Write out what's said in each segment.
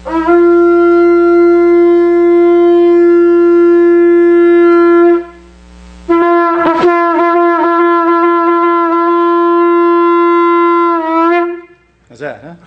How's that, huh?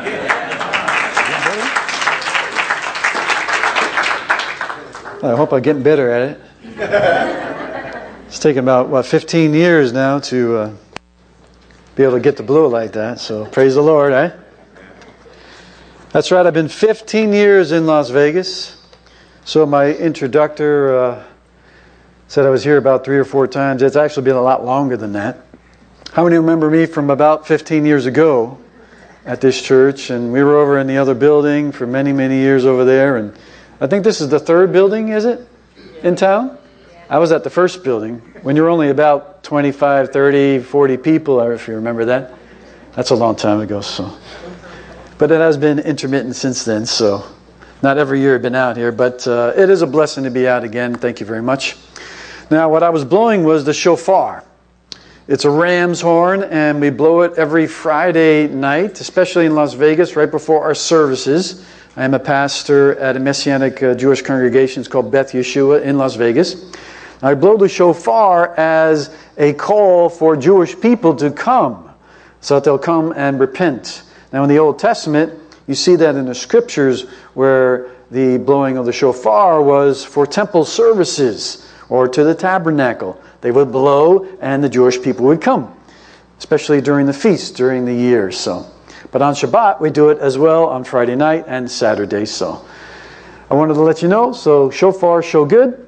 I hope I'm getting better at it. It's taken about, 15 years now to be able to get to blow like that. So praise the Lord, eh? That's right, I've been 15 years in Las Vegas. So my introductor said I was here about 3 or 4 times. It's actually been a lot longer than that. How many remember me from about 15 years ago at this church? And we were over in the other building for many, many years over there. And I think this is the 3rd building, is it? In town? I was at the 1st building when you're only about 25, 30, 40 people, if you remember that. That's a long time ago. So, but it has been intermittent since then, so not every year I've been out here, but it is a blessing to be out again. Thank you very much. Now, what I was blowing was the shofar. It's a ram's horn, and we blow it every Friday night, especially in Las Vegas, right before our services. I am a pastor at a Messianic Jewish congregation. It's called Beth Yeshua in Las Vegas. I blow the shofar as a call for Jewish people to come, so that they'll come and repent. Now in the Old Testament, you see that in the Scriptures where the blowing of the shofar was for temple services or to the tabernacle. They would blow and the Jewish people would come, especially during the feast, during the year. But on Shabbat, we do it as well on Friday night and Saturday. So I wanted to let you know, so shofar, show good.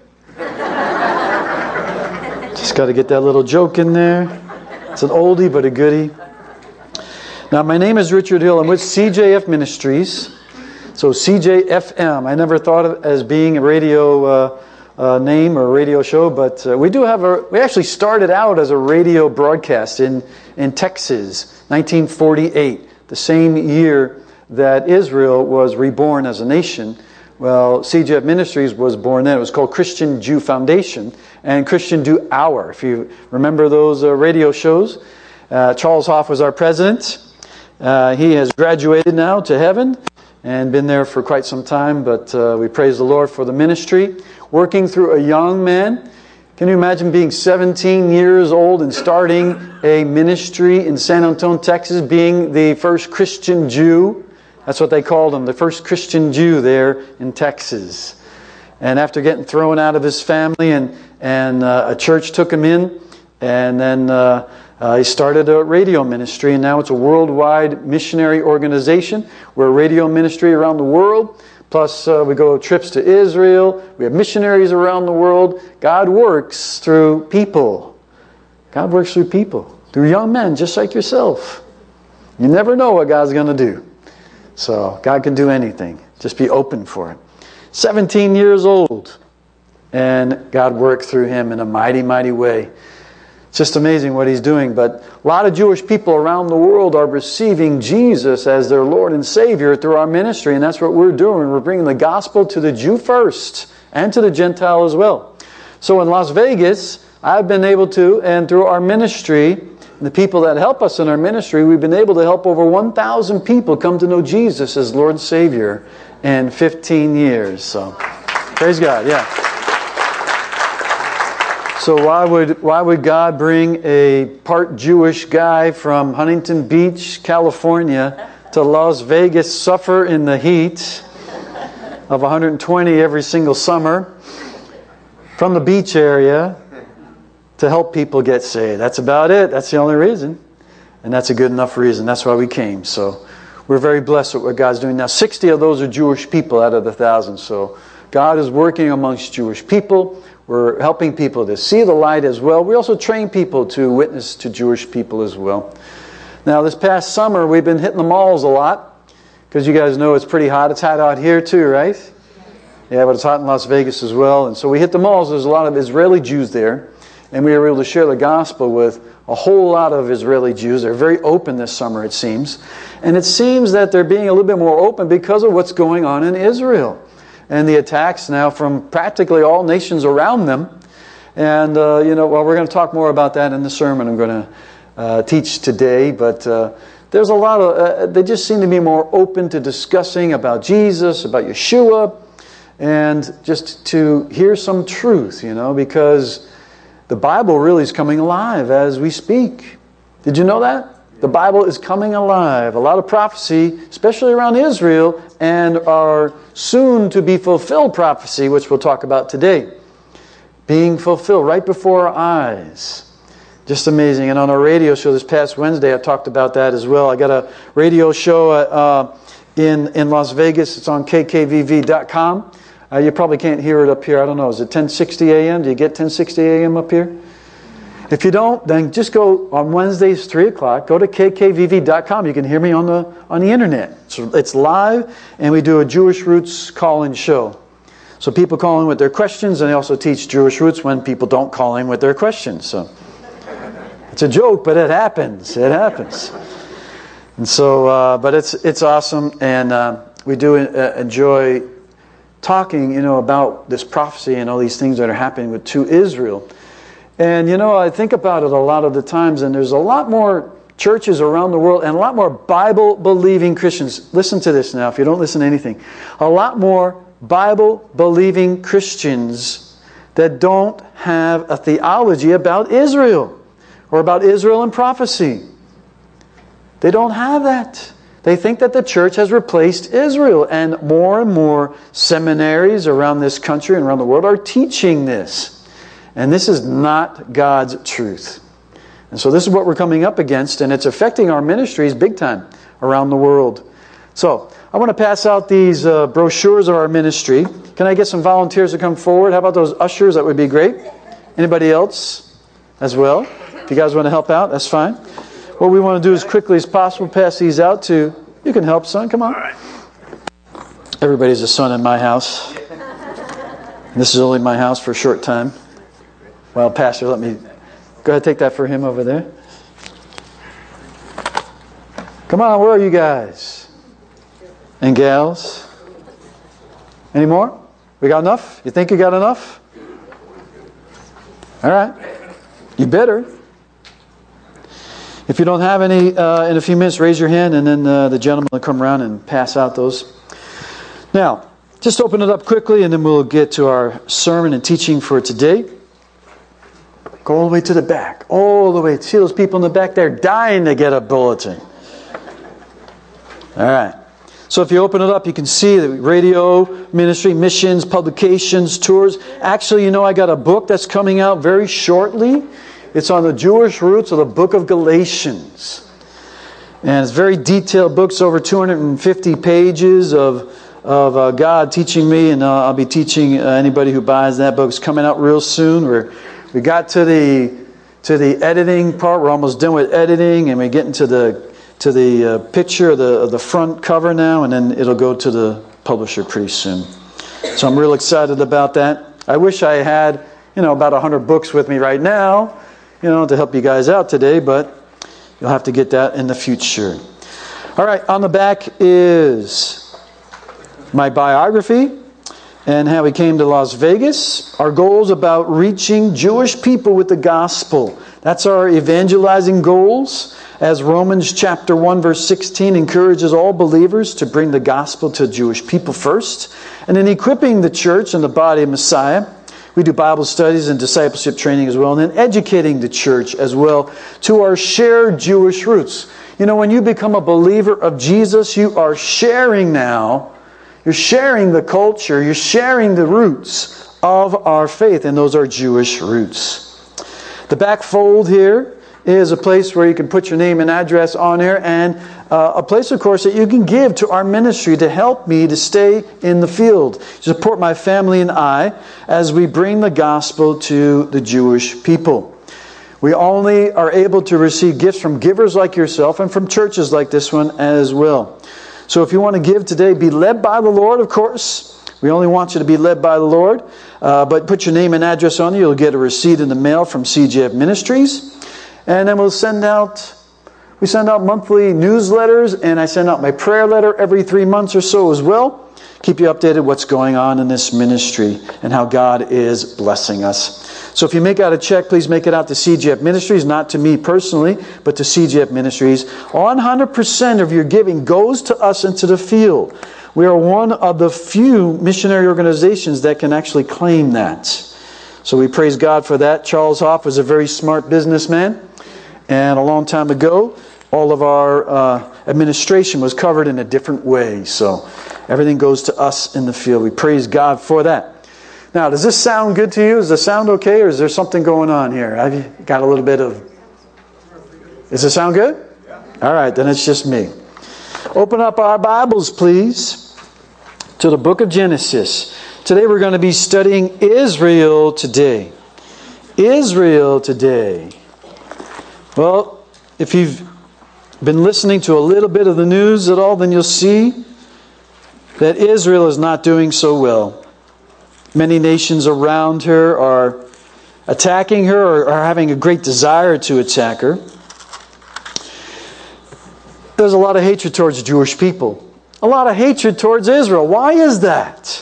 Just got to get that little joke in there. It's an oldie but a goodie. Now, my name is Richard Hill. I'm with CJF Ministries. So CJFM. I never thought of it as being a radio name or a radio show, but we actually started out as a radio broadcast in Texas, 1948. The same year that Israel was reborn as a nation. Well, CJF Ministries was born then. It was called Christian Jew Foundation and Christian Jew Hour. If you remember those radio shows. Charles Hoff was our president. He has graduated now to heaven and been there for quite some time, but we praise the Lord for the ministry. Working through a young man. Can you imagine being 17 years old and starting a ministry in San Antonio, Texas, being the first Christian Jew? That's what they called him, the first Christian Jew there in Texas. And after getting thrown out of his family, and a church took him in, and then he started a radio ministry, and now it's a worldwide missionary organization. We're a radio ministry around the world. Plus, we go trips to Israel. We have missionaries around the world. God works through people. God works through people. Through young men just like yourself. You never know what God's going to do. So, God can do anything. Just be open for it. 17 years old. And God worked through him in a mighty, mighty way. It's just amazing what he's doing. But a lot of Jewish people around the world are receiving Jesus as their Lord and Savior through our ministry. And that's what we're doing. We're bringing the gospel to the Jew first and to the Gentile as well. So in Las Vegas, I've been able to, and through our ministry, and the people that help us in our ministry, we've been able to help over 1,000 people come to know Jesus as Lord and Savior in 15 years. So praise God, yeah. So why would God bring a part Jewish guy from Huntington Beach, California, to Las Vegas, suffer in the heat of 120 every single summer, from the beach area, to help people get saved? That's about it. That's the only reason. And that's a good enough reason. That's why we came. So we're very blessed with what God's doing. Now, 60 of those are Jewish people out of the 1,000. So God is working amongst Jewish people. We're helping people to see the light as well. We also train people to witness to Jewish people as well. Now, this past summer, we've been hitting the malls a lot, because you guys know it's pretty hot. It's hot out here too, right? Yeah, but it's hot in Las Vegas as well. And so we hit the malls. There's a lot of Israeli Jews there. And we were able to share the gospel with a whole lot of Israeli Jews. They're very open this summer, it seems. And it seems that they're being a little bit more open because of what's going on in Israel. And the attacks now from practically all nations around them. And, we're going to talk more about that in the sermon I'm going to teach today. But there's a lot of, they just seem to be more open to discussing about Jesus, about Yeshua, and just to hear some truth, because the Bible really is coming alive as we speak. Did you know that? The Bible is coming alive. A lot of prophecy, especially around Israel, and our soon-to-be-fulfilled prophecy, which we'll talk about today, being fulfilled right before our eyes. Just amazing. And on our radio show this past Wednesday, I talked about that as well. I got a radio show in Las Vegas. It's on kkvv.com. You probably can't hear it up here. I don't know. Is it 1060 a.m.? Do you get 1060 a.m. up here? If you don't, then just go on Wednesdays, 3 o'clock. Go to kkvv.com. You can hear me on the internet. So it's live, and we do a Jewish Roots call-in show. So people call in with their questions, and they also teach Jewish Roots when people don't call in with their questions. So it's a joke, but it happens. It happens. And so, but it's awesome, and we do enjoy talking, about this prophecy and all these things that are happening to Israel. And, I think about it a lot of the times, and there's a lot more churches around the world and a lot more Bible-believing Christians. Listen to this now, if you don't listen to anything. A lot more Bible-believing Christians that don't have a theology about Israel or about Israel and prophecy. They don't have that. They think that the church has replaced Israel, and more seminaries around this country and around the world are teaching this. And this is not God's truth. And so this is what we're coming up against, and it's affecting our ministries big time around the world. So I want to pass out these brochures of our ministry. Can I get some volunteers to come forward? How about those ushers? That would be great. Anybody else as well? If you guys want to help out, that's fine. What we want to do as quickly as possible, pass these out to, you can help, son, come on. Everybody's a son in my house. This is only my house for a short time. Well, Pastor, let me go ahead, take that for him over there. Come on, where are you guys? And gals? Any more? We got enough? You think you got enough? All right. You better. If you don't have any, in a few minutes, raise your hand, and then the gentleman will come around and pass out those. Now, just open it up quickly, and then we'll get to our sermon and teaching for today. Go all the way to the back. All the way. See those people in the back? They're dying to get a bulletin. All right. So if you open it up, you can see the radio, ministry, missions, publications, tours. Actually, I got a book that's coming out very shortly. It's on the Jewish roots of the book of Galatians. And it's a very detailed book. It's over 250 pages of God teaching me, and I'll be teaching anybody who buys that book. It's coming out real soon. We got to the editing part. We're almost done with editing, and we're getting to the picture of the front cover now, and then it'll go to the publisher pretty soon. So I'm real excited about that. I wish I had, about 100 books with me right now, to help you guys out today, but you'll have to get that in the future. All right, on the back is my biography and how we came to Las Vegas. Our goal is about reaching Jewish people with the gospel. That's our evangelizing goals, as Romans chapter 1 verse 16 encourages all believers to bring the gospel to Jewish people first, and then equipping the church and the body of Messiah. We do Bible studies and discipleship training as well, and then educating the church as well to our shared Jewish roots. When you become a believer of Jesus, you are sharing now. You're sharing the culture. You're sharing the roots of our faith, and those are Jewish roots. The back fold here is a place where you can put your name and address on there, and a place, of course, that you can give to our ministry to help me to stay in the field, to support my family and I as we bring the gospel to the Jewish people. We only are able to receive gifts from givers like yourself and from churches like this one as well. So if you want to give today, be led by the Lord, of course. We only want you to be led by the Lord. But put your name and address on it. You'll get a receipt in the mail from CJF Ministries. And then we send out monthly newsletters, and I send out my prayer letter every 3 months or so as well. keep you updated what's going on in this ministry and how God is blessing us. So if you make out a check, please make it out to CGF Ministries, not to me personally, but to CGF Ministries. 100% of your giving goes to us into the field. We are one of the few missionary organizations that can actually claim that. So we praise God for that. Charles Hoff was a very smart businessman. And a long time ago, all of our administration was covered in a different way. So everything goes to us in the field. We praise God for that. Now, does this sound good to you? Does the sound okay? Or is there something going on here? I've got a little bit of... Does it sound good? All right, then it's just me. Open up our Bibles, please, to the book of Genesis. Today we're going to be studying Israel today. Israel today. Well, if you've been listening to a little bit of the news at all, then you'll see that Israel is not doing so well. Many nations around her are attacking her or are having a great desire to attack her. There's a lot of hatred towards Jewish people. A lot of hatred towards Israel. Why is that?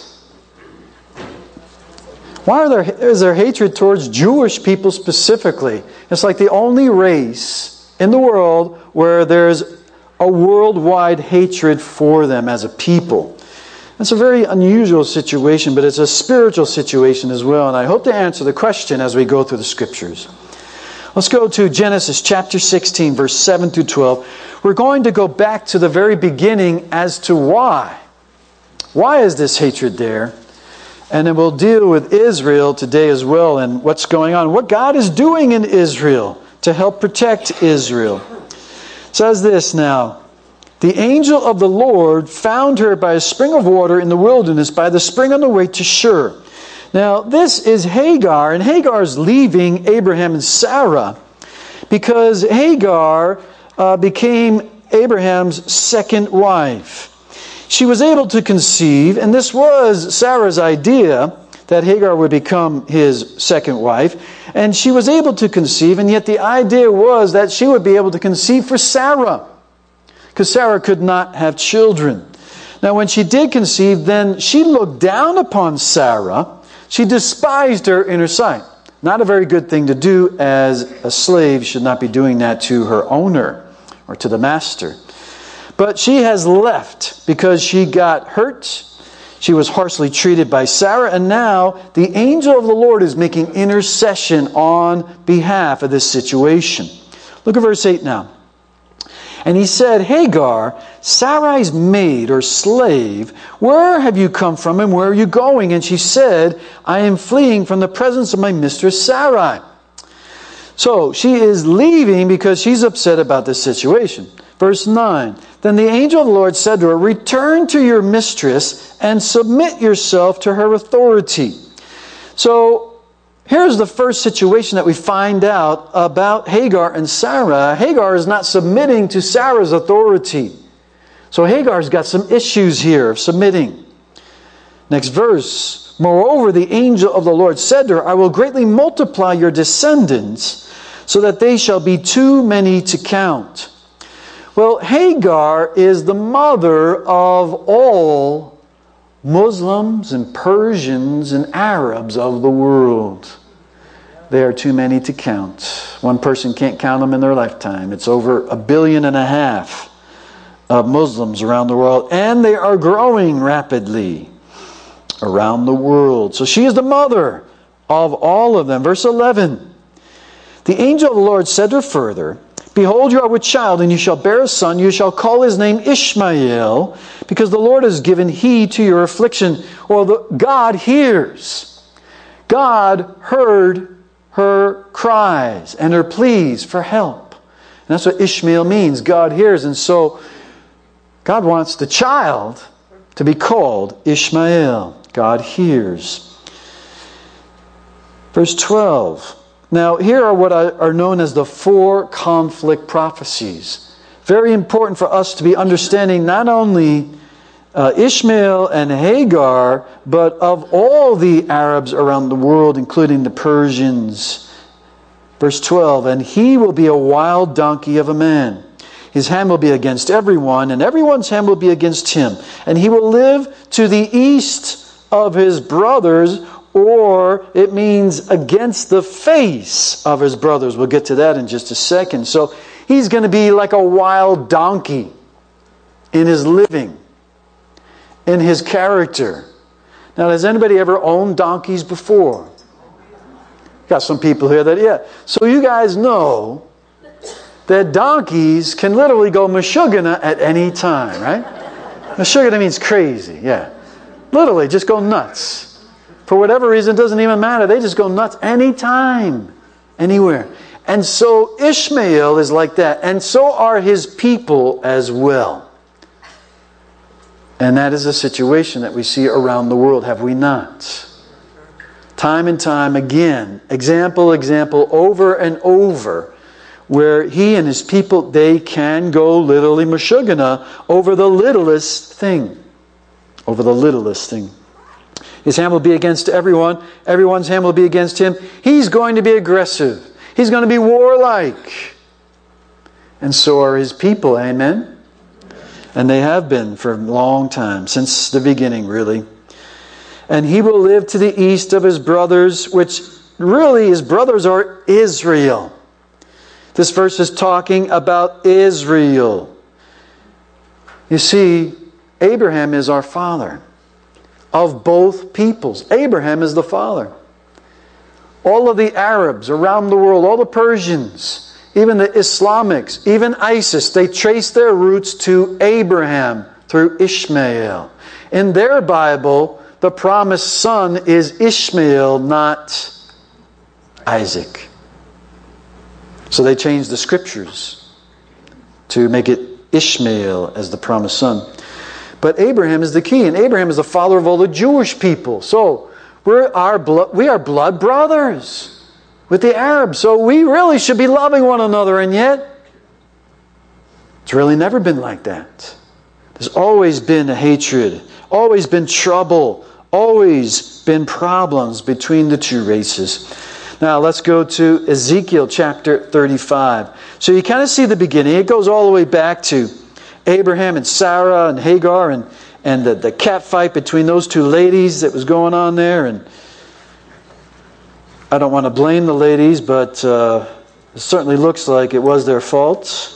Why is there hatred towards Jewish people specifically? It's like the only race in the world where there's a worldwide hatred for them as a people. It's a very unusual situation, but it's a spiritual situation as well. And I hope to answer the question as we go through the Scriptures. Let's go to Genesis chapter 16, verse 7 through 12. We're going to go back to the very beginning as to why. Why is this hatred there? And then we'll deal with Israel today as well and what's going on. What God is doing in Israel to help protect Israel. It says this now. The angel of the Lord found her by a spring of water in the wilderness, by the spring on the way to Shur. Now, this is Hagar, and Hagar is leaving Abraham and Sarah because Hagar became Abraham's second wife. She was able to conceive, and this was Sarah's idea, that Hagar would become his second wife. And she was able to conceive, and yet the idea was that she would be able to conceive for Sarah, because Sarah could not have children. Now, when she did conceive, then she looked down upon Sarah. She despised her in her sight. Not a very good thing to do, as a slave should not be doing that to her owner or to the master. But she has left because she got hurt. She was harshly treated by Sarah, and now the angel of the Lord is making intercession on behalf of this situation. Look at verse 8 now. And he said, Hagar, Sarai's maid or slave, where have you come from and where are you going? And she said, I am fleeing from the presence of my mistress Sarai. So she is leaving because she's upset about this situation. Verse 9, then the angel of the Lord said to her, return to your mistress and submit yourself to her authority. So here's the first situation that we find out about Hagar and Sarah. Hagar is not submitting to Sarah's authority. So Hagar's got some issues here of submitting. Next verse. Moreover, the angel of the Lord said to her, I will greatly multiply your descendants so that they shall be too many to count. Well, Hagar is the mother of all Muslims and Persians and Arabs of the world. They are too many to count. One person can't count them in their lifetime. It's over 1.5 billion of Muslims around the world, and they are growing rapidly around the world. So she is the mother of all of them. Verse 11. The angel of the Lord said to her further, behold, you are with child, and you shall bear a son. You shall call his name Ishmael, because the Lord has given heed to your affliction. Well, God hears. God heard her cries and her pleas for help. And that's what Ishmael means. God hears. And so God wants the child to be called Ishmael. God hears. Verse 12. Now, here are what are known as the 4 conflict prophecies. Very important for us to be understanding not only Ishmael and Hagar, but of all the Arabs around the world, including the Persians. Verse 12, and he will be a wild donkey of a man. His hand will be against everyone, and everyone's hand will be against him. And he will live to the east of his brothers, or it means against the face of his brothers. We'll get to that in just a second. So he's going to be like a wild donkey in his living, in his character. Now, has anybody ever owned donkeys before? Got some people here that, yeah. So you guys know that donkeys can literally go Meshuggah at any time, right? Meshuggah means crazy, yeah. Literally, just go nuts. For whatever reason, it doesn't even matter. They just go nuts anytime, anywhere. And so Ishmael is like that. And so are his people as well. And that is a situation that we see around the world, have we not? Time and time again, example, over and over, where he and his people, they can go literally Meshuggah over the littlest thing. Over the littlest thing. His hand will be against everyone. Everyone's hand will be against him. He's going to be aggressive. He's going to be warlike. And so are his people. Amen? And they have been for a long time, since the beginning, really. And he will live to the east of his brothers, which really his brothers are Israel. This verse is talking about Israel. You see, Abraham is our father of both peoples. Abraham is the father. All of the Arabs around the world, all the Persians, even the Islamics, even ISIS, they trace their roots to Abraham through Ishmael. In their Bible, the promised son is Ishmael, not Isaac. So they changed the scriptures to make it Ishmael as the promised son. But Abraham is the key, and Abraham is the father of all the Jewish people. So we are blood brothers with the Arabs. So we really should be loving one another, and yet it's really never been like that. There's always been a hatred, always been trouble, always been problems between the two races. Now let's go to Ezekiel chapter 35. So you kind of see the beginning. It goes all the way back to Abraham and Sarah and Hagar and the cat fight between those two ladies that was going on there. And I don't want to blame the ladies, but it certainly looks like it was their fault.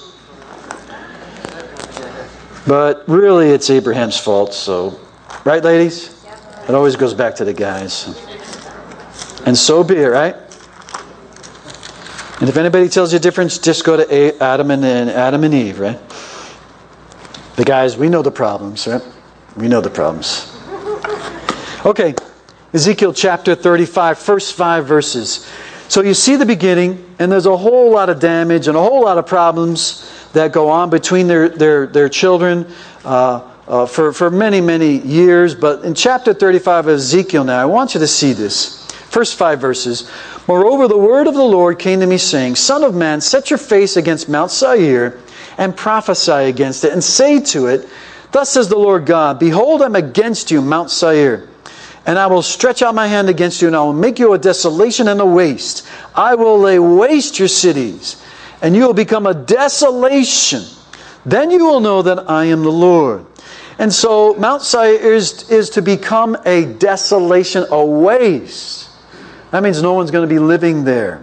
But really it's Abraham's fault. So, right, ladies? It always goes back to the guys. And so be it, right? And if anybody tells you different, just go to Adam and Eve, right? The guys, we know the problems, right? We know the problems. Okay, Ezekiel chapter 35, first 5 verses. So you see the beginning, and there's a whole lot of damage and a whole lot of problems that go on between their children for many, many years. But in chapter 35 of Ezekiel now, I want you to see this. First 5 verses. Moreover, the word of the Lord came to me, saying, Son of man, set your face against Mount Seir, and prophesy against it, and say to it, Thus says the Lord God, Behold, I am against you, Mount Seir, and I will stretch out my hand against you, and I will make you a desolation and a waste. I will lay waste your cities, and you will become a desolation. Then you will know that I am the Lord. And so Mount Seir is to become a desolation, a waste. That means no one's going to be living there.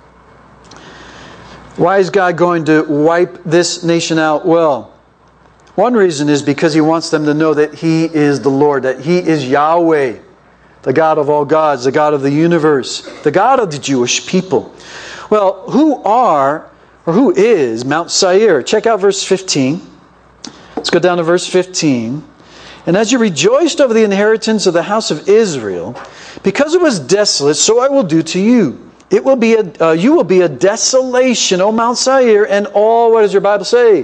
Why is God going to wipe this nation out? Well, one reason is because He wants them to know that He is the Lord, that He is Yahweh, the God of all gods, the God of the universe, the God of the Jewish people. Well, who is Mount Seir? Check out verse 15. Let's go down to verse 15. And as you rejoiced over the inheritance of the house of Israel, because it was desolate, so I will do to you. You will be a desolation, O Mount Seir, and all, what does your Bible say?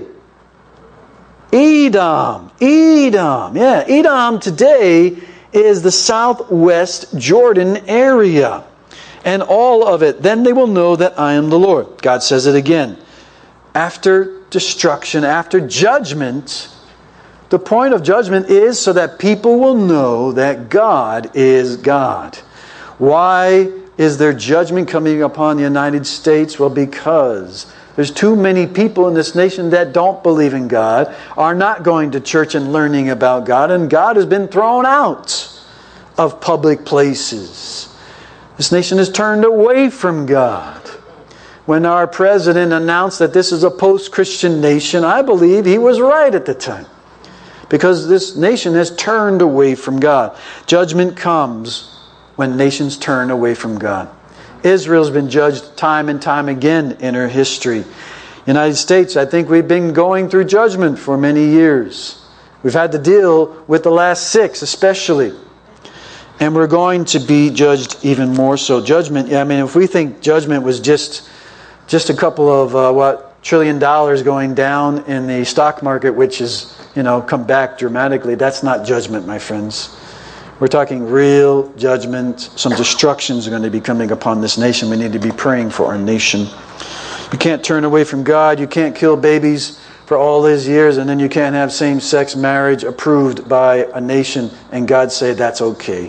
Edom. Yeah, Edom today is the southwest Jordan area. And all of it. Then they will know that I am the Lord. God says it again. After destruction, after judgment, the point of judgment is so that people will know that God is God. Why is there judgment coming upon the United States? Well, because There's too many people in this nation that don't believe in God, are not going to church and learning about God, and God has been thrown out of public places. This nation has turned away from God. When our president announced that this is a post-Christian nation, I believe he was right at the time. Because this nation has turned away from God. Judgment comes when nations turn away from God. Israel's been judged time and time again in her history. United States, I think we've been going through judgment for many years. We've had to deal with the last 6 especially. And we're going to be judged even more so. Judgment, I mean, if we think judgment was just a couple of, $1 trillion going down in the stock market, which is, come back dramatically, that's not judgment, my friends. We're talking real judgment. Some destructions are going to be coming upon this nation. We need to be praying for our nation. You can't turn away from God. You can't kill babies for all these years, and then you can't have same-sex marriage approved by a nation, and God say that's okay.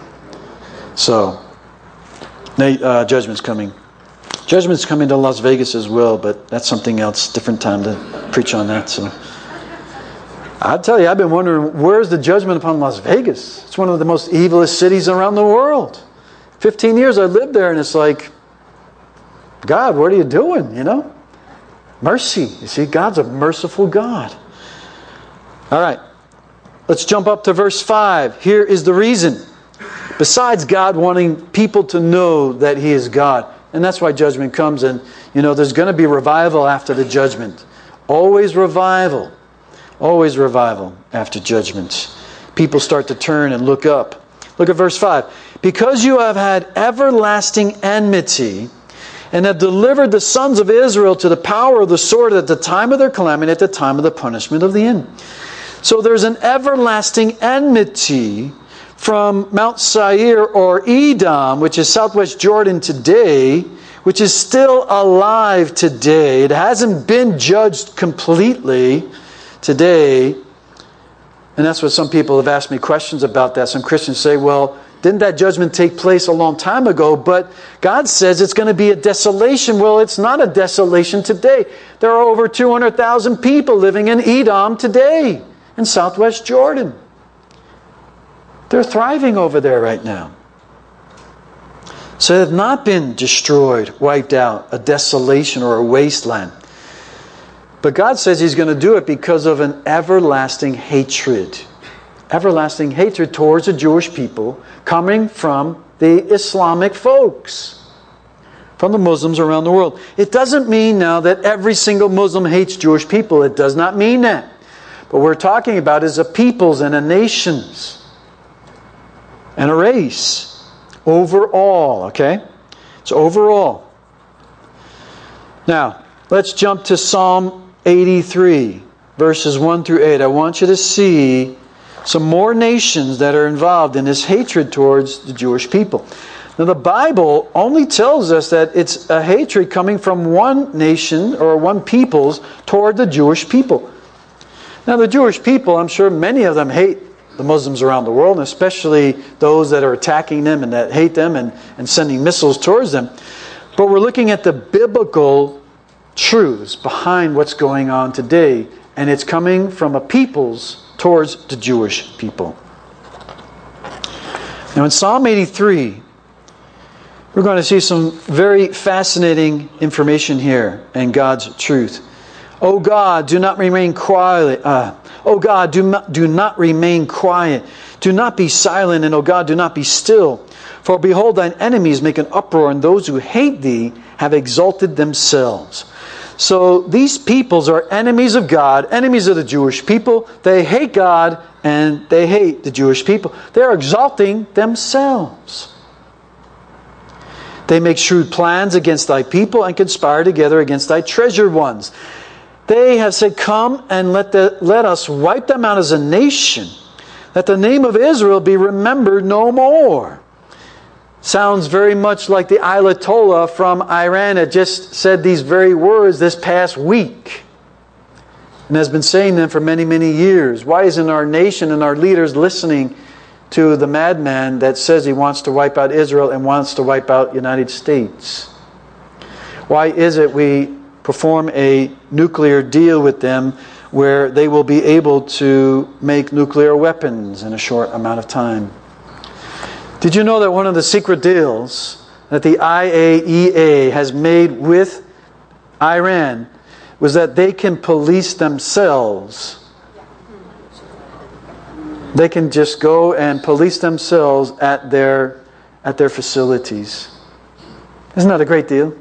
So, judgment's coming. Judgment's coming to Las Vegas as well, but that's something else. Different time to preach on that. So, I'll tell you, I've been wondering, where's the judgment upon Las Vegas? It's one of the most evilest cities around the world. 15 years I lived there, and it's like, God, what are you doing? Mercy. You see, God's a merciful God. All right. Let's jump up to verse 5. Here is the reason. Besides God wanting people to know that He is God. And that's why judgment comes. And, there's going to be revival after the judgment. Always revival. Always revival after judgment. People start to turn and look up. Look at verse 5. Because you have had everlasting enmity, and have delivered the sons of Israel to the power of the sword at the time of their calamity, at the time of the punishment of the end. So there's an everlasting enmity from Mount Seir or Edom, which is southwest Jordan today, which is still alive today. It hasn't been judged completely today. And that's what some people have asked me questions about that. Some Christians say, well, didn't that judgment take place a long time ago? But God says it's going to be a desolation. Well, it's not a desolation today. There are over 200,000 people living in Edom today, in southwest Jordan. They're thriving over there right now. So they have not been destroyed, wiped out, a desolation or a wasteland. But God says He's going to do it because of an everlasting hatred. Everlasting hatred towards the Jewish people coming from the Islamic folks, from the Muslims around the world. It doesn't mean now that every single Muslim hates Jewish people. It does not mean that. But what we're talking about is a peoples and a nations and a race. Overall, okay? It's overall. Now, let's jump to Psalm 83, verses 1 through 8. I want you to see some more nations that are involved in this hatred towards the Jewish people. Now, the Bible only tells us that it's a hatred coming from one nation or one peoples toward the Jewish people. Now, the Jewish people, I'm sure many of them hate the Muslims around the world, and especially those that are attacking them and that hate them and sending missiles towards them. But we're looking at the biblical truths behind what's going on today, and it's coming from a peoples towards the Jewish people. Now in Psalm 83, we're going to see some very fascinating information here and God's truth. O God, do not remain quiet. O God, do not remain quiet. Do not be silent, and O God, do not be still. For behold, thine enemies make an uproar, and those who hate thee have exalted themselves. So these peoples are enemies of God, enemies of the Jewish people. They hate God and they hate the Jewish people. They are exalting themselves. They make shrewd plans against thy people and conspire together against thy treasured ones. They have said, come and let us wipe them out as a nation, that the name of Israel be remembered no more. Sounds very much like the Ayatollah from Iran that just said these very words this past week and has been saying them for many, many years. Why isn't our nation and our leaders listening to the madman that says he wants to wipe out Israel and wants to wipe out the United States? Why is it we perform a nuclear deal with them where they will be able to make nuclear weapons in a short amount of time. Did you know that one of the secret deals that the IAEA has made with Iran was that they can police themselves? They can just go and police themselves at their facilities. Isn't that a great deal?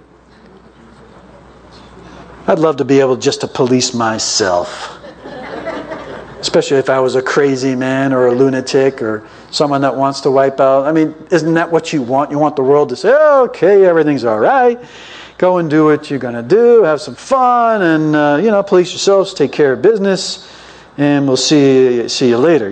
I'd love to be able just to police myself. Especially if I was a crazy man or a lunatic or someone that wants to wipe out. I mean, isn't that what you want? You want the world to say, okay, everything's all right. Go and do what you're going to do. Have some fun and, police yourselves. Take care of business. And we'll see you later,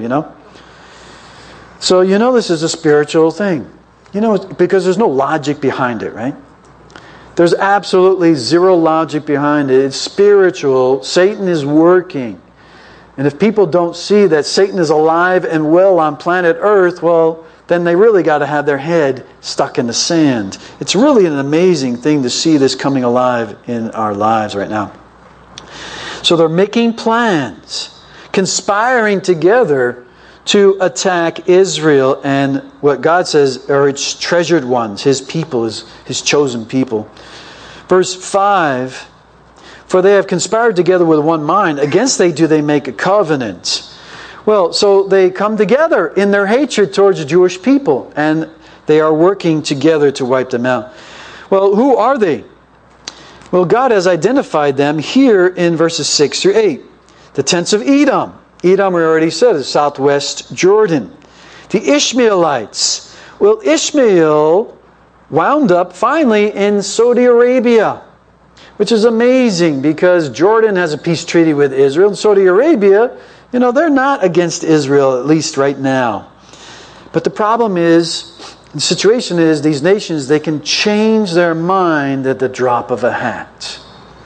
So, this is a spiritual thing. Because there's no logic behind it, right? There's absolutely zero logic behind it. It's spiritual. Satan is working. And if people don't see that Satan is alive and well on planet Earth, well, then they really got to have their head stuck in the sand. It's really an amazing thing to see this coming alive in our lives right now. So they're making plans, conspiring together to attack Israel and what God says are its treasured ones, His people, His chosen people. Verse 5, for they have conspired together with one mind. Against they make a covenant. Well, so they come together in their hatred towards the Jewish people. And they are working together to wipe them out. Well, who are they? Well, God has identified them here in verses 6 through 8. The tents of Edom. Edom, we already said, is southwest Jordan. The Ishmaelites. Well, Ishmael wound up finally in Saudi Arabia, which is amazing because Jordan has a peace treaty with Israel. And Saudi Arabia, they're not against Israel, at least right now. But the problem is, the situation is, these nations, they can change their mind at the drop of a hat.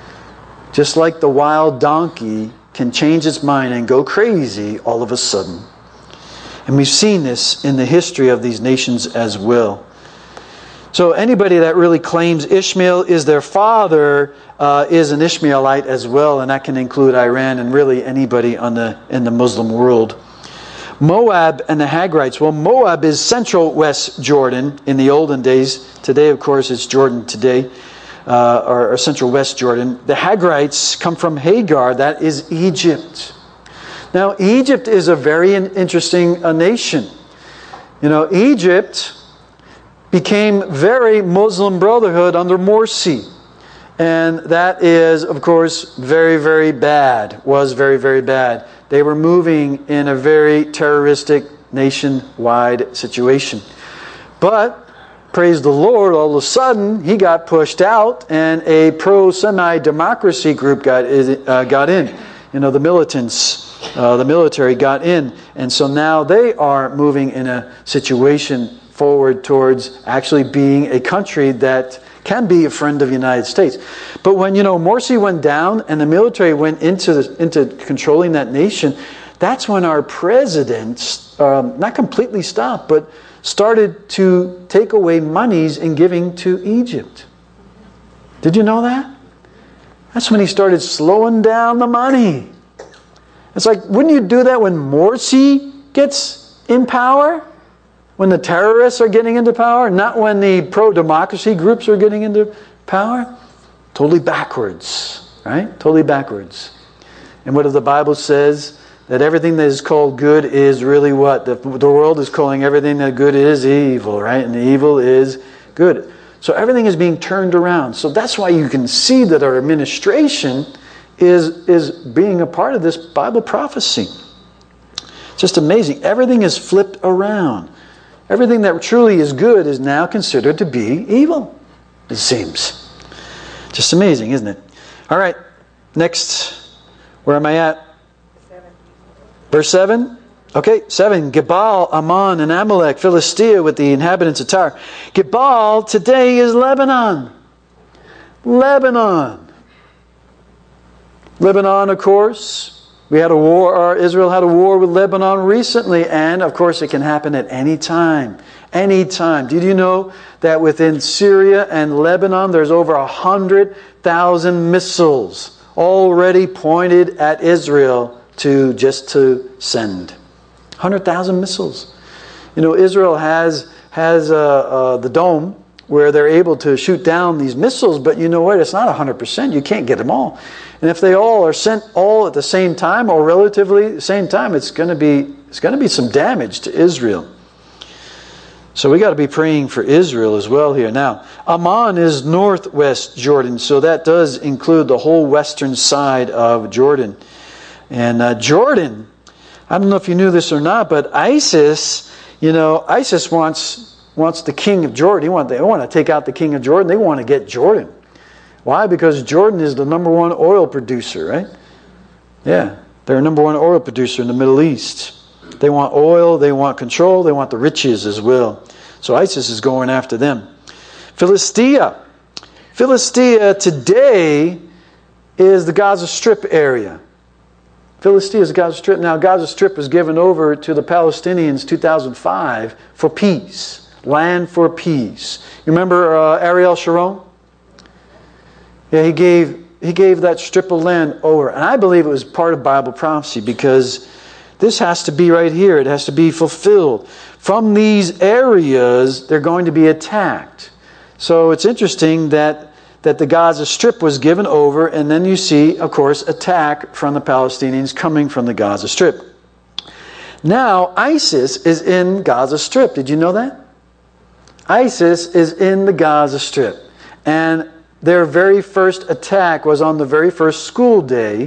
Just like the wild donkey can change its mind and go crazy all of a sudden. And we've seen this in the history of these nations as well. So anybody that really claims Ishmael is their father is an Ishmaelite as well, and that can include Iran and really anybody in the Muslim world. Moab and the Hagrites. Well, Moab is central West Jordan in the olden days. Today, of course, it's Jordan today, or central West Jordan. The Hagrites come from Hagar, that is Egypt. Now, Egypt is a very interesting nation. Egypt became very Muslim Brotherhood under Morsi. And that is, of course, very, very bad. Was very, very bad. They were moving in a very terroristic, nationwide situation. But, praise the Lord, all of a sudden, he got pushed out and a pro-semi-democracy group got in. The militants, the military got in. And so now they are moving in a situation forward towards actually being a country that can be a friend of the United States. But when, Morsi went down and the military went into controlling that nation, that's when our president, not completely stopped, but started to take away monies and giving to Egypt. Did you know that? That's when he started slowing down the money. It's like, wouldn't you do that when Morsi gets in power? When the terrorists are getting into power, not when the pro-democracy groups are getting into power? Totally backwards, right? Totally backwards. And what if the Bible says that everything that is called good is really what? The world is calling everything that good is evil, right? And the evil is good. So everything is being turned around. So that's why you can see that our administration is being a part of this Bible prophecy. It's just amazing. Everything is flipped around. Everything that truly is good is now considered to be evil, it seems. Just amazing, isn't it? All right, next. Where am I at? 7. Verse 7? Okay, 7. Gebal, Ammon, and Amalek, Philistia with the inhabitants of Tyre. Gebal today is Lebanon. Lebanon. Lebanon, of course. We had a war, Israel had a war with Lebanon recently, and of course it can happen at any time. Any time. Did you know that within Syria and Lebanon there's over 100 100,000 missiles already pointed at Israel to send. 100,000 missiles. You know, Israel has the dome where they're able to shoot down these missiles, but you know what? It's not 100%. You can't get them all. And if they all are sent all at the same time or relatively the same time, it's going to be some damage to Israel. So we got to be praying for Israel as well here. Now, Amman is northwest Jordan, so that does include the whole western side of Jordan. And Jordan, I don't know if you knew this or not, but ISIS wants the king of Jordan. They want to take out the king of Jordan. They want to get Jordan. Why? Because Jordan is the number one oil producer, right? Yeah, they're a number one oil producer in the Middle East. They want oil, they want control, they want the riches as well. So ISIS is going after them. Philistia today is the Gaza Strip area. Philistia is the Gaza Strip. Now, Gaza Strip was given over to the Palestinians 2005 for peace. Land for peace. You remember Ariel Sharon? Yeah, he gave that strip of land over. And I believe it was part of Bible prophecy, because this has to be right here. It has to be fulfilled. From these areas, they're going to be attacked. So it's interesting that the Gaza Strip was given over, and then you see, of course, attack from the Palestinians coming from the Gaza Strip. Now, ISIS is in Gaza Strip. Did you know that? ISIS is in the Gaza Strip. And their very first attack was on the very first school day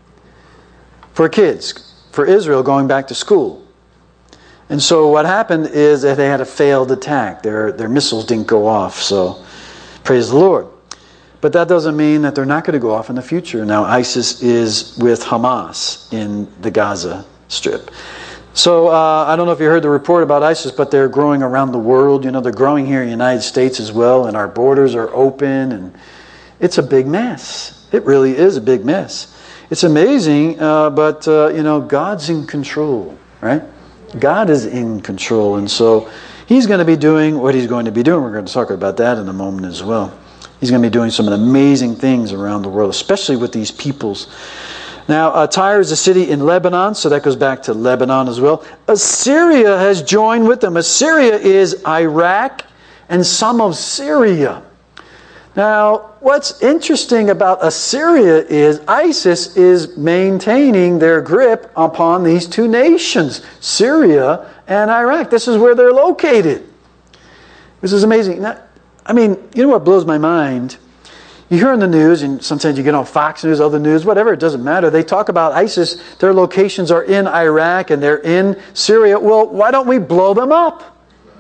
for kids, for Israel going back to school. And so what happened is that they had a failed attack. Their missiles didn't go off, so praise the Lord. But that doesn't mean that they're not going to go off in the future. Now ISIS is with Hamas in the Gaza Strip. So I don't know if you heard the report about ISIS, but they're growing around the world. You know, they're growing here in the United States as well, and our borders are open, and it's a big mess. It really is a big mess. It's amazing, but God's in control, right? God is in control, and so He's going to be doing what He's going to be doing. We're going to talk about that in a moment as well. He's going to be doing some amazing things around the world, especially with these peoples. Now, Tyre is a city in Lebanon, so that goes back to Lebanon as well. Assyria has joined with them. Assyria is Iraq and some of Syria. Now, what's interesting about Assyria is ISIS is maintaining their grip upon these two nations, Syria and Iraq. This is where they're located. This is amazing. Now, I mean, you know what blows my mind? You hear in the news, and sometimes you get on Fox News, other news, whatever, it doesn't matter. They talk about ISIS, their locations are in Iraq and they're in Syria. Well, why don't we blow them up?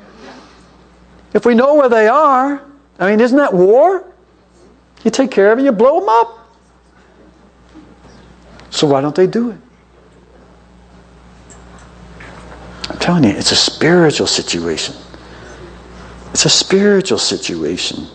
If we know where they are, I mean, isn't that war? You take care of it, you blow them up. So why don't they do it? I'm telling you, it's a spiritual situation. It's a spiritual situation.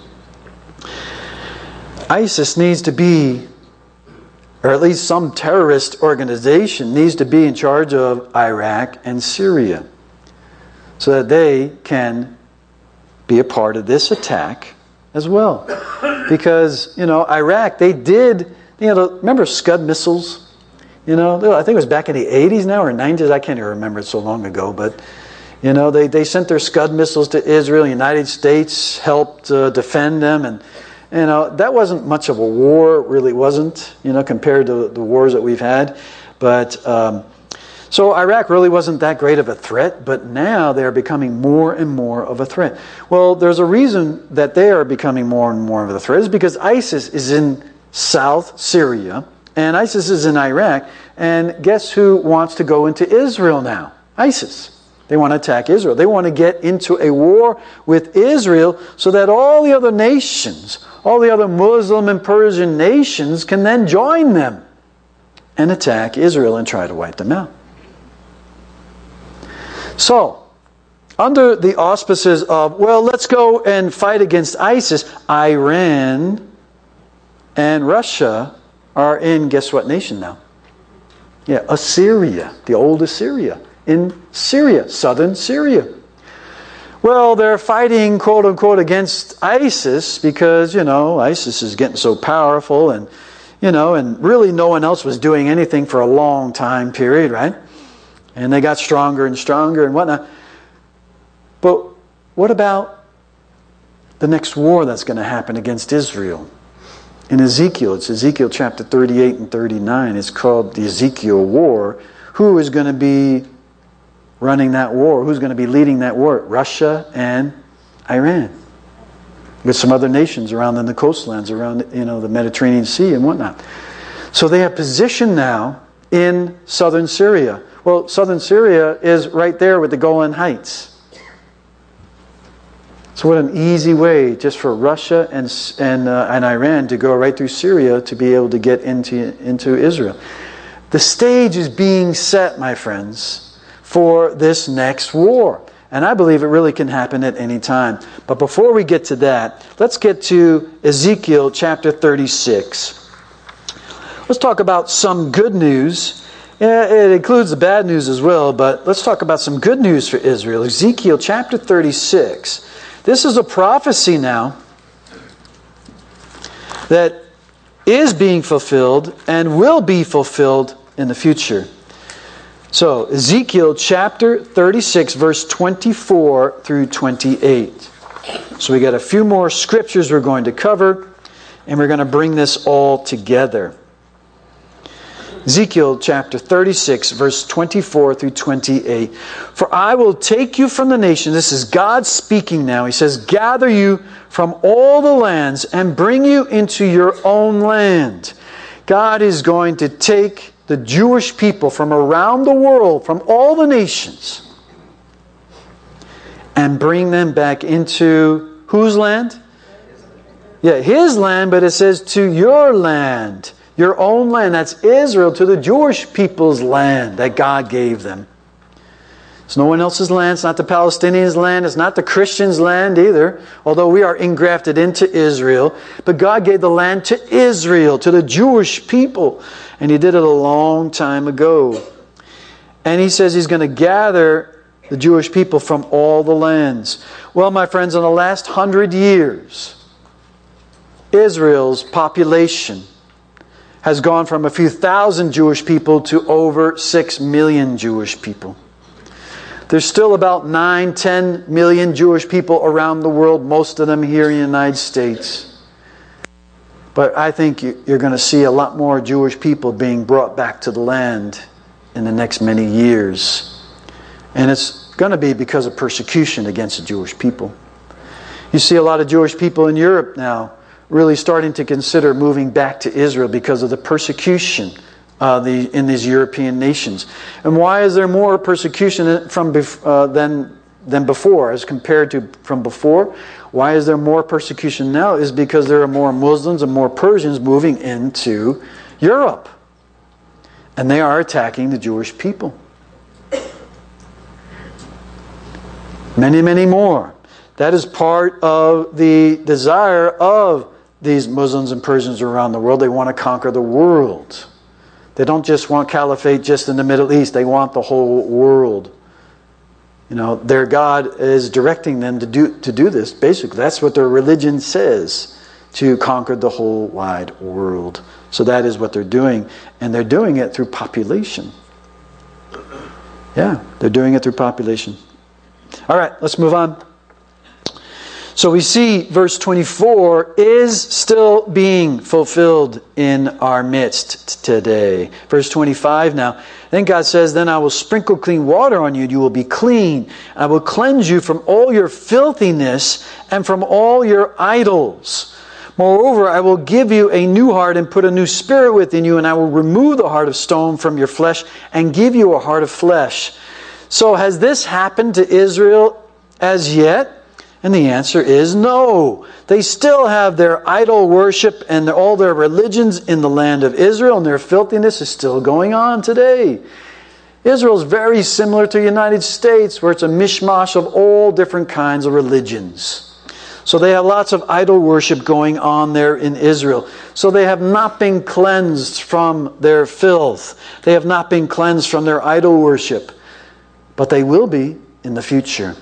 ISIS needs to be, or at least some terrorist organization needs to be in charge of Iraq and Syria, so that they can be a part of this attack as well. Because, Iraq, they did, remember Scud missiles? I think it was back in the 80s now or 90s, I can't even remember, it's so long ago, but they sent their Scud missiles to Israel. The United States helped defend them, and that wasn't much of a war, it really wasn't, compared to the wars that we've had. But so Iraq really wasn't that great of a threat, but now they're becoming more and more of a threat. Well, there's a reason that they are becoming more and more of a threat. It's because ISIS is in South Syria, and ISIS is in Iraq, and guess who wants to go into Israel now? ISIS. They want to attack Israel. They want to get into a war with Israel so that all the other nations, all the other Muslim and Persian nations can then join them and attack Israel and try to wipe them out. So, under the auspices of, let's go and fight against ISIS, Iran and Russia are in, guess what nation now? Yeah, Assyria, the old Assyria, in Syria, southern Syria. Well, they're fighting, quote unquote, against ISIS because, ISIS is getting so powerful and really no one else was doing anything for a long time period, right? And they got stronger and stronger and whatnot. But what about the next war that's going to happen against Israel? In Ezekiel, it's Ezekiel chapter 38 and 39. It's called the Ezekiel War. Who is going to be running that war? Who's going to be leading that war? Russia and Iran. With some other nations around in the coastlands, around the Mediterranean Sea and whatnot. So they have position now in southern Syria. Well, southern Syria is right there with the Golan Heights. So what an easy way just for Russia and Iran to go right through Syria to be able to get into Israel. The stage is being set, my friends, for this next war. And I believe it really can happen at any time. But before we get to that, let's get to Ezekiel chapter 36. Let's talk about some good news. It includes the bad news as well, but let's talk about some good news for Israel. Ezekiel chapter 36. This is a prophecy now that is being fulfilled and will be fulfilled in the future. So, Ezekiel chapter 36, verse 24 through 28. So we got a few more scriptures we're going to cover, and we're going to bring this all together. Ezekiel chapter 36, verse 24 through 28. For I will take you from the nation. This is God speaking now. He says, gather you from all the lands and bring you into your own land. God is going to take the Jewish people from around the world, from all the nations, and bring them back into whose land? Yeah, His land, but it says to your land. Your own land. That's Israel, to the Jewish people's land that God gave them. It's no one else's land. It's not the Palestinians' land. It's not the Christians' land either. Although we are engrafted into Israel. But God gave the land to Israel, to the Jewish people. And He did it a long time ago. And He says He's going to gather the Jewish people from all the lands. Well, my friends, in the last 100 years, Israel's population has gone from a few thousand Jewish people to over 6 million Jewish people. There's still about 9-10 million Jewish people around the world, most of them here in the United States. But I think you're going to see a lot more Jewish people being brought back to the land in the next many years. And it's going to be because of persecution against the Jewish people. You see a lot of Jewish people in Europe now really starting to consider moving back to Israel because of the persecution in these European nations. And why is there more persecution than before as compared to from before? Why is there more persecution now? Is because there are more Muslims and more Persians moving into Europe. And they are attacking the Jewish people. Many, many more. That is part of the desire of these Muslims and Persians around the world. They want to conquer the world. They don't just want caliphate just in the Middle East. They want the whole world. Their God is directing them to do this. Basically, that's what their religion says, to conquer the whole wide world. So that is what they're doing. And they're doing it through population. Yeah, they're doing it through population. All right, let's move on. So we see verse 24 is still being fulfilled in our midst today. Verse 25 now. Then God says, then I will sprinkle clean water on you, and you will be clean. I will cleanse you from all your filthiness and from all your idols. Moreover, I will give you a new heart and put a new spirit within you, and I will remove the heart of stone from your flesh and give you a heart of flesh. So has this happened to Israel as yet? And the answer is no. They still have their idol worship and all their religions in the land of Israel, and their filthiness is still going on today. Israel is very similar to the United States, where it's a mishmash of all different kinds of religions. So they have lots of idol worship going on there in Israel. So they have not been cleansed from their filth. They have not been cleansed from their idol worship. But they will be in the future.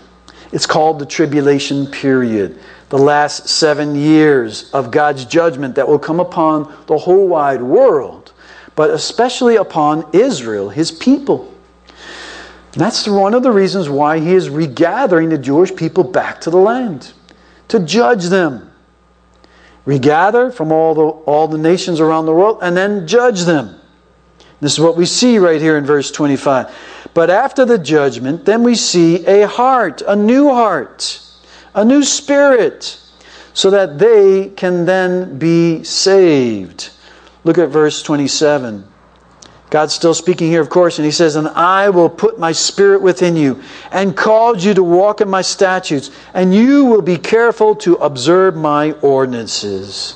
It's called the tribulation period. The last 7 years of God's judgment that will come upon the whole wide world, but especially upon Israel, His people. And that's one of the reasons why He is regathering the Jewish people back to the land, to judge them. Regather from all the nations around the world and then judge them. This is what we see right here in verse 25. But after the judgment, then we see a heart, a new spirit, so that they can then be saved. Look at verse 27. God's still speaking here, of course, and He says, and I will put my spirit within you and cause you to walk in my statutes, and you will be careful to observe my ordinances.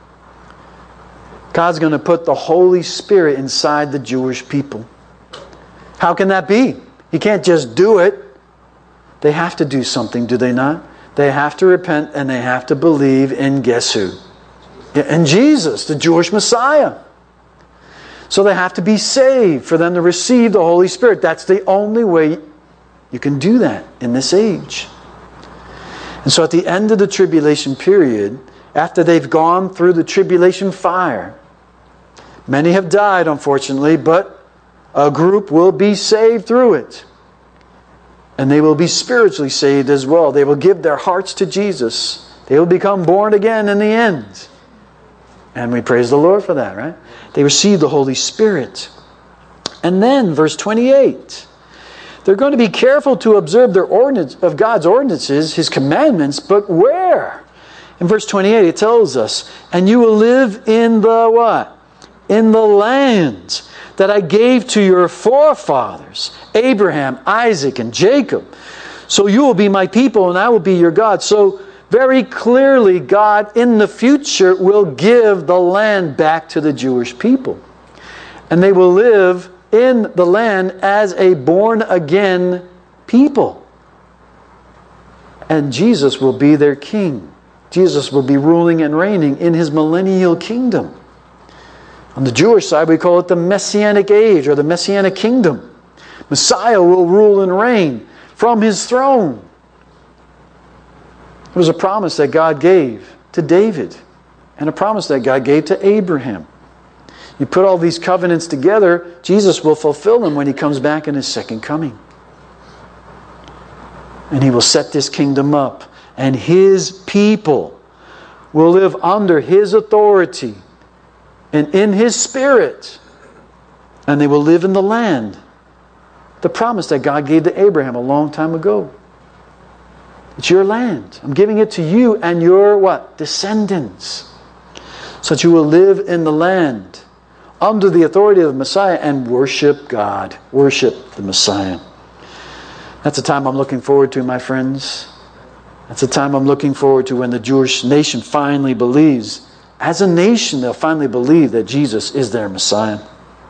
God's going to put the Holy Spirit inside the Jewish people. How can that be? He can't just do it. They have to do something, do they not? They have to repent and they have to believe in guess who? In Jesus, the Jewish Messiah. So they have to be saved for them to receive the Holy Spirit. That's the only way you can do that in this age. And so at the end of the tribulation period, after they've gone through the tribulation fire, many have died, unfortunately, but a group will be saved through it. And they will be spiritually saved as well. They will give their hearts to Jesus. They will become born again in the end. And we praise the Lord for that, right? They receive the Holy Spirit. And then, verse 28, they're going to be careful to observe their ordinance of God's ordinances, His commandments, but where? In verse 28, it tells us, and you will live in the what? In the land that I gave to your forefathers, Abraham, Isaac, and Jacob. So you will be my people, and I will be your God. So very clearly, God in the future will give the land back to the Jewish people. And they will live in the land as a born-again people. And Jesus will be their king. Jesus will be ruling and reigning in His millennial kingdom. On the Jewish side, we call it the Messianic age or the Messianic kingdom. Messiah will rule and reign from His throne. It was a promise that God gave to David and a promise that God gave to Abraham. You put all these covenants together, Jesus will fulfill them when He comes back in His second coming. And He will set this kingdom up. And His people will live under His authority and in His Spirit. And they will live in the land. The promise that God gave to Abraham a long time ago. It's your land. I'm giving it to you and your what? Descendants. So that you will live in the land under the authority of the Messiah and worship God. Worship the Messiah. That's a time I'm looking forward to, my friends. That's a time I'm looking forward to when the Jewish nation finally believes. As a nation, they'll finally believe that Jesus is their Messiah.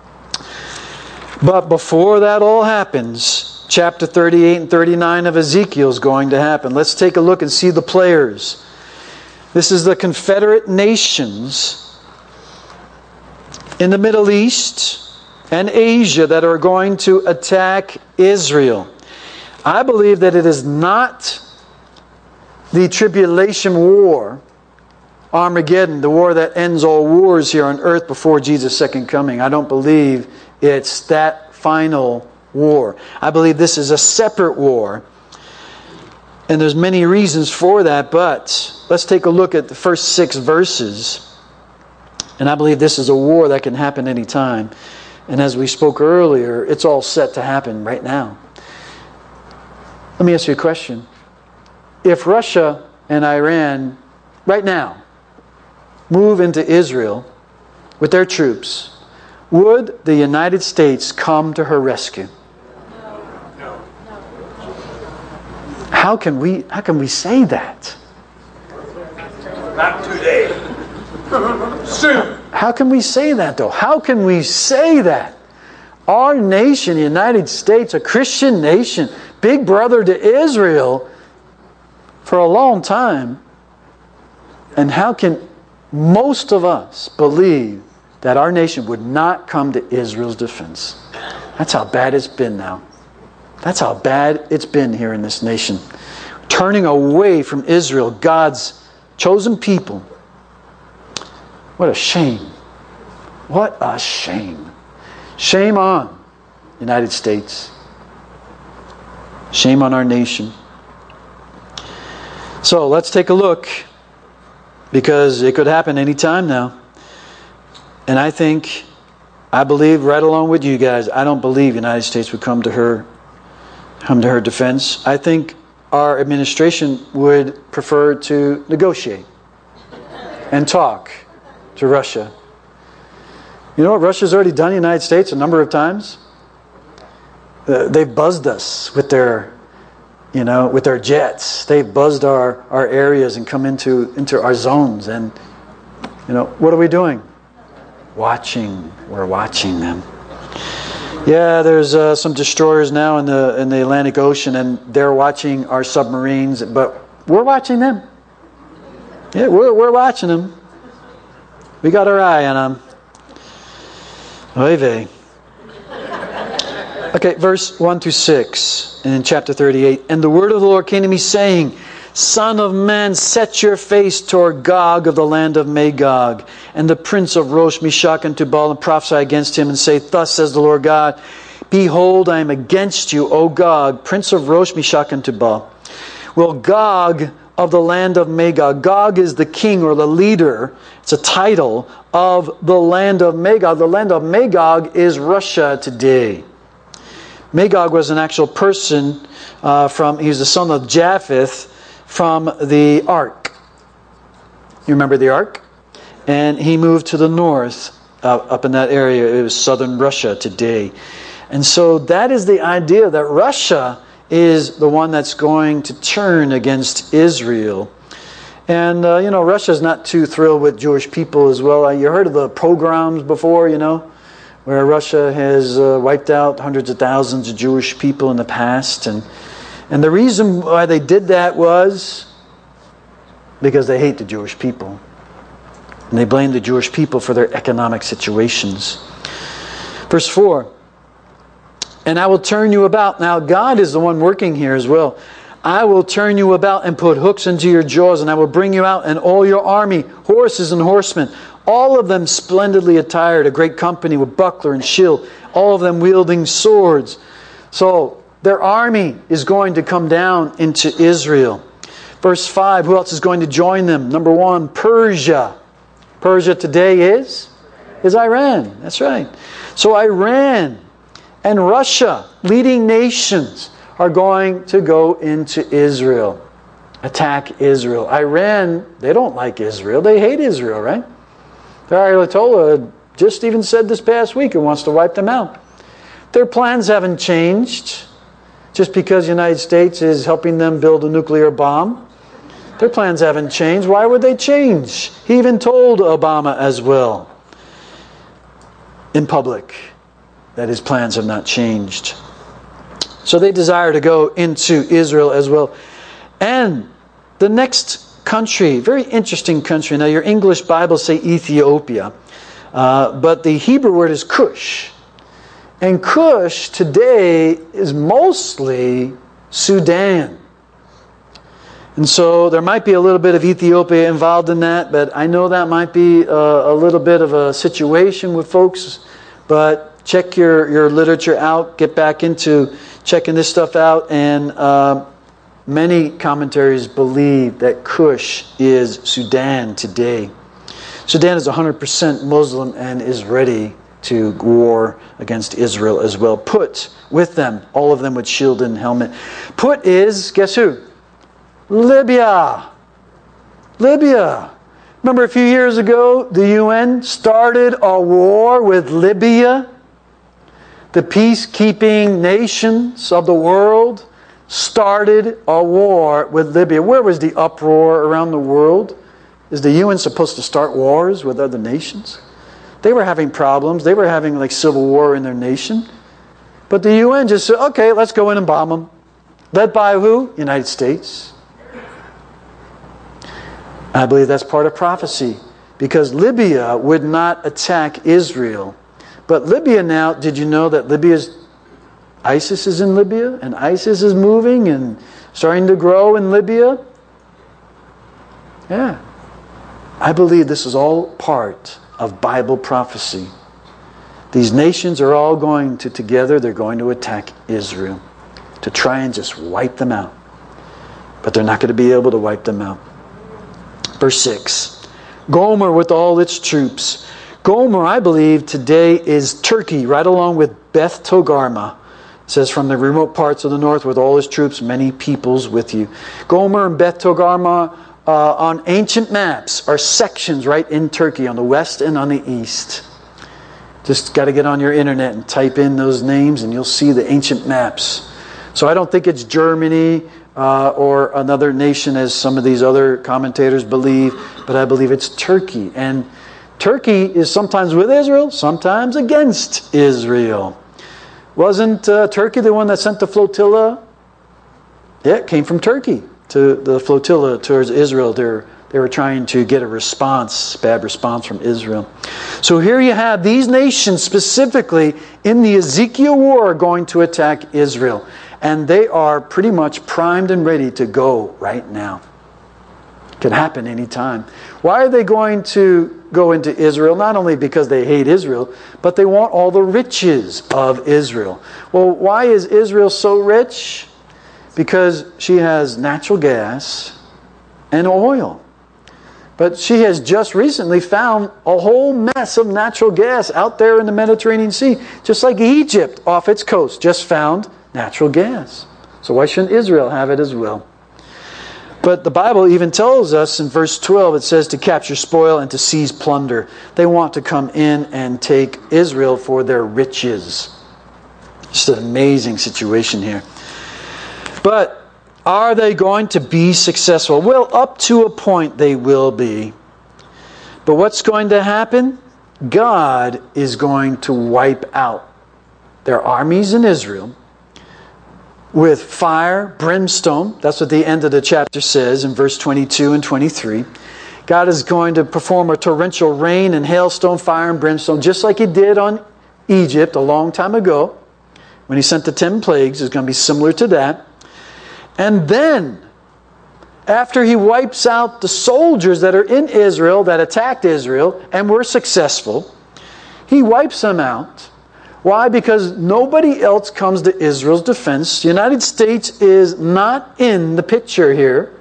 But before that all happens, chapter 38 and 39 of Ezekiel is going to happen. Let's take a look and see the players. This is the Confederate nations in the Middle East and Asia that are going to attack Israel. I believe that it is not the tribulation war, Armageddon, the war that ends all wars here on earth before Jesus' second coming. I don't believe it's that final war. I believe this is a separate war. And there's many reasons for that, but let's take a look at the first 6 verses. And I believe this is a war that can happen anytime. And as we spoke earlier, it's all set to happen right now. Let me ask you a question. If Russia and Iran right now move into Israel with their troops, would the United States come to her rescue? No. How can we say that? Not today. Soon. How can we say that though? How can we say that? Our nation, the United States, a Christian nation, big brother to Israel for a long time. And how can most of us believe that our nation would not come to Israel's defense? That's how bad it's been now. That's how bad it's been here in this nation. turning away from Israel, God's chosen people. What a shame. What a shame. Shame on the United States. Shame on our nation. So let's take a look, because it could happen any time now. And I believe right along with you guys, I don't believe the United States would come to her defense. I think our administration would prefer to negotiate and talk to Russia. You know what Russia's already done in the United States a number of times? They've buzzed us with their jets. They've buzzed our areas and come into our zones. And, what are we doing? Watching. We're watching them. Yeah, there's some destroyers now in the Atlantic Ocean, and they're watching our submarines, but we're watching them. Yeah, we're watching them. We got our eye on them. Oy vey. Okay, verse 1 through 6 in chapter 38. And the word of the Lord came to me, saying, Son of man, set your face toward Gog of the land of Magog, and the prince of Rosh, Meshach, and Tubal, and prophesy against him, and say, Thus says the Lord God, Behold, I am against you, O Gog, prince of Rosh, Meshach, and Tubal. Well, Gog of the land of Magog. Gog is the king or the leader. It's a title of the land of Magog. The land of Magog is Russia today. Magog was an actual person he was the son of Japheth from the ark. You remember the ark? And he moved to the north, up in that area. It was southern Russia today. And so that is the idea that Russia is the one that's going to turn against Israel. And, Russia's not too thrilled with Jewish people as well. You heard of the pogroms before, where Russia has wiped out hundreds of thousands of Jewish people in the past. And the reason why they did that was because they hate the Jewish people. And they blame the Jewish people for their economic situations. Verse 4. And I will turn you about. Now God is the one working here as well. I will turn you about and put hooks into your jaws, and I will bring you out and all your army, horses and horsemen, all of them splendidly attired, a great company with buckler and shield, all of them wielding swords. So their army is going to come down into Israel. Verse 5, who else is going to join them? Number 1, Persia. Persia today is Iran. That's right. So Iran and Russia, leading nations, are going to go into Israel, attack Israel. Iran, they don't like Israel. They hate Israel, right? The Ayatollah just even said this past week it wants to wipe them out. Their plans haven't changed just because the United States is helping them build a nuclear bomb. Their plans haven't changed. Why would they change? He even told Obama as well in public that his plans have not changed. So they desire to go into Israel as well. And the next country, very interesting country. Now your English Bibles say Ethiopia, but the Hebrew word is Cush. And Cush today is mostly Sudan. And so there might be a little bit of Ethiopia involved in that, but I know that might be a little bit of a situation with folks. But check your literature out, get back into checking this stuff out, and many commentaries believe that Cush is Sudan today. Sudan is 100% Muslim and is ready to war against Israel as well. Put with them, all of them with shield and helmet. Put is, guess who? Libya. Libya. Remember a few years ago, the UN started a war with Libya? The peacekeeping nations of the world started a war with Libya. Where was the uproar around the world? Is the UN supposed to start wars with other nations? They were having problems. They were having civil war in their nation. But the UN just said, okay, let's go in and bomb them. Led by who? United States. I believe that's part of prophecy. Because Libya would not attack Israel. But Libya now, did you know that Libya is ISIS is in Libya, and ISIS is moving and starting to grow in Libya. Yeah. I believe this is all part of Bible prophecy. These nations are all going to, together, they're going to attack Israel to try and just wipe them out. But they're not going to be able to wipe them out. Verse 6. Gomer with all its troops. Gomer, I believe, today is Turkey, right along with Beth Togarmah. It says, from the remote parts of the north with all his troops, many peoples with you. Gomer and Beth Togarmah on ancient maps are sections right in Turkey, on the west and on the east. Just got to get on your internet and type in those names and you'll see the ancient maps. So I don't think it's Germany or another nation as some of these other commentators believe, but I believe it's Turkey. And Turkey is sometimes with Israel, sometimes against Israel. Wasn't Turkey the one that sent the flotilla? Yeah, it came from Turkey to the flotilla towards Israel. They were trying to get a response, bad response from Israel. So here you have these nations specifically in the Ezekiel war going to attack Israel. And they are pretty much primed and ready to go right now. It can happen anytime. Why are they going to go into Israel? Not only because they hate Israel, but they want all the riches of Israel. Well, why is Israel so rich? Because she has natural gas and oil. But she has just recently found a whole mess of natural gas out there in the Mediterranean Sea. Just like Egypt off its coast just found natural gas. So why shouldn't Israel have it as well? But the Bible even tells us in verse 12, it says to capture spoil and to seize plunder. They want to come in and take Israel for their riches. Just an amazing situation here. But are they going to be successful? Well, up to a point they will be. But what's going to happen? God is going to wipe out their armies in Israel with fire, brimstone. That's what the end of the chapter says in verse 22 and 23. God is going to perform a torrential rain and hailstone, fire and brimstone, just like He did on Egypt a long time ago. When He sent the 10 plagues, it's going to be similar to that. And then, after He wipes out the soldiers that are in Israel, that attacked Israel, and were successful, He wipes them out. Why? Because nobody else comes to Israel's defense. The United States is not in the picture here.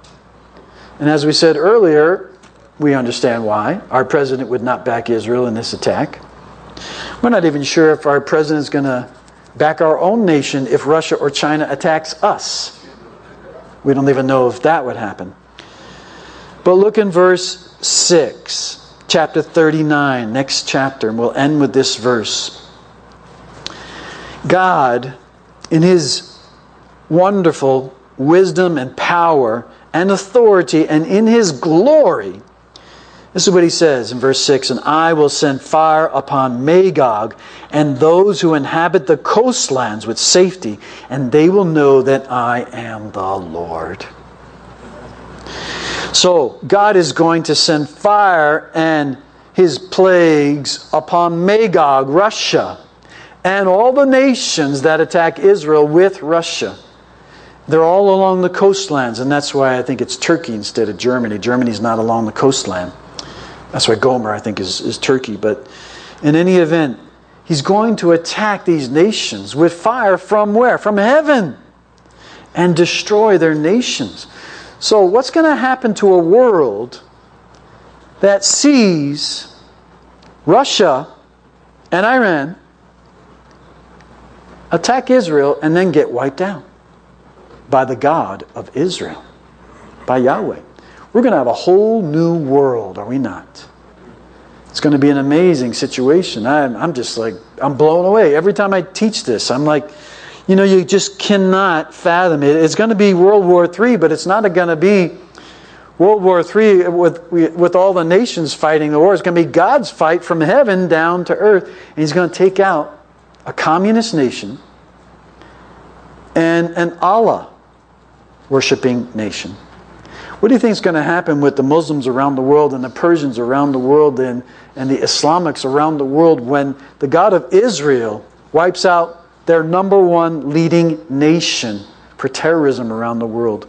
And as we said earlier, we understand why. Our president would not back Israel in this attack. We're not even sure if our president is going to back our own nation if Russia or China attacks us. We don't even know if that would happen. But look in verse 6, chapter 39, next chapter, and we'll end with this verse. God, in His wonderful wisdom and power and authority and in His glory, this is what He says in verse 6, and I will send fire upon Magog and those who inhabit the coastlands with safety, and they will know that I am the Lord. So, God is going to send fire and His plagues upon Magog, Russia, and all the nations that attack Israel with Russia. They're all along the coastlands, and that's why I think it's Turkey instead of Germany. Germany's not along the coastline. That's why Gomer, I think, is Turkey. But in any event, He's going to attack these nations with fire from where? From heaven. And destroy their nations. So what's going to happen to a world that sees Russia and Iran attack Israel and then get wiped out by the God of Israel, by Yahweh? We're going to have a whole new world, are we not? It's going to be an amazing situation. I'm just like, I'm blown away. Every time I teach this, I'm like, you just cannot fathom it. It's going to be World War III, but it's not going to be World War III with all the nations fighting the war. It's going to be God's fight from heaven down to earth. And He's going to take out a communist nation and an Allah worshiping nation. What do you think is going to happen with the Muslims around the world and the Persians around the world and the Islamics around the world when the God of Israel wipes out their number one leading nation for terrorism around the world.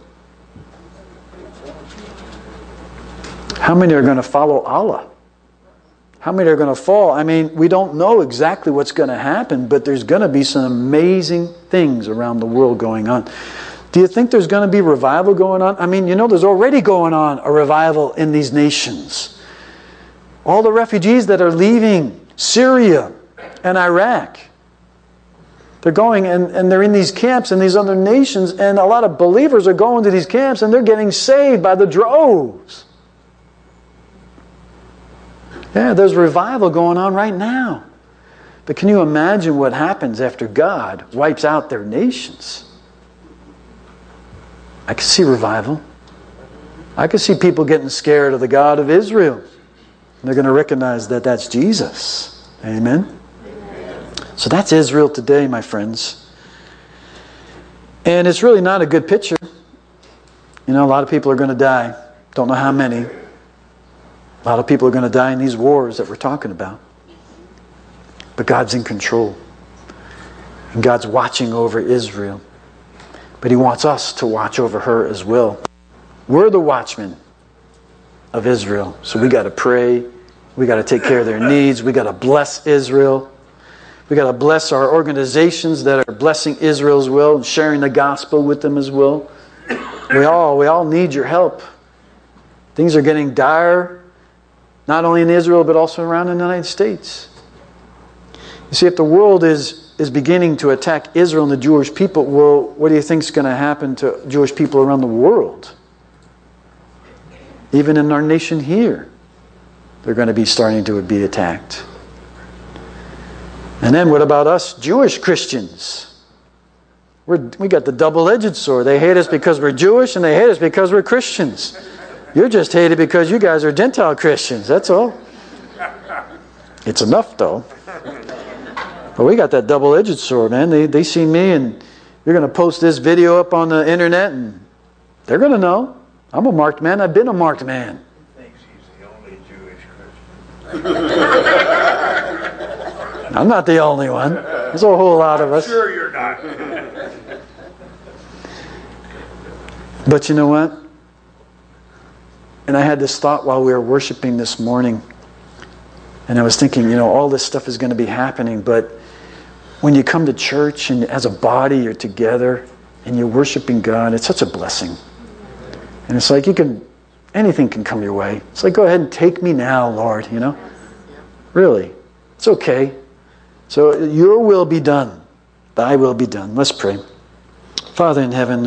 How many are going to follow Allah? How many are going to fall? I mean, we don't know exactly what's going to happen, but there's going to be some amazing things around the world going on. Do you think there's going to be revival going on? I mean, you know, there's already going on a revival in these nations. All the refugees that are leaving Syria and Iraq, they're going and they're in these camps in these other nations, and a lot of believers are going to these camps and they're getting saved by the droves. Yeah, there's revival going on right now. But can you imagine what happens after God wipes out their nations? I can see revival. I can see people getting scared of the God of Israel. And they're going to recognize that that's Jesus. Amen? So that's Israel today, my friends. And it's really not a good picture. You know, a lot of people are going to die. Don't know how many. A lot of people are going to die in these wars that we're talking about. But God's in control. And God's watching over Israel. But He wants us to watch over her as well. We're the watchmen of Israel. So we got to pray. We got to take care of their needs. We got to bless Israel. We got to bless our organizations that are blessing Israel as well and sharing the gospel with them as well. We all need your help. Things are getting dire. Not only in Israel, but also around the United States. You see, if the world is beginning to attack Israel and the Jewish people, well, what do you think is going to happen to Jewish people around the world? Even in our nation here, they're going to be starting to be attacked. And then what about us Jewish Christians? We got the double-edged sword. They hate us because we're Jewish, and they hate us because we're Christians. You're just hated because you guys are Gentile Christians. That's all. It's enough, though. But we got that double-edged sword, man. They see me, and you're going to post this video up on the internet, and they're going to know. I'm a marked man. I've been a marked man. He thinks he's the only Jewish Christian. I'm not the only one. There's a whole lot of us. Sure you're not. But you know what? And I had this thought while we were worshiping this morning. And I was thinking, you know, all this stuff is going to be happening. But when you come to church and as a body you're together and you're worshiping God, it's such a blessing. And it's like anything can come your way. It's like, go ahead and take me now, Lord, you know. Really. It's okay. So your will be done. Thy will be done. Let's pray. Father in heaven,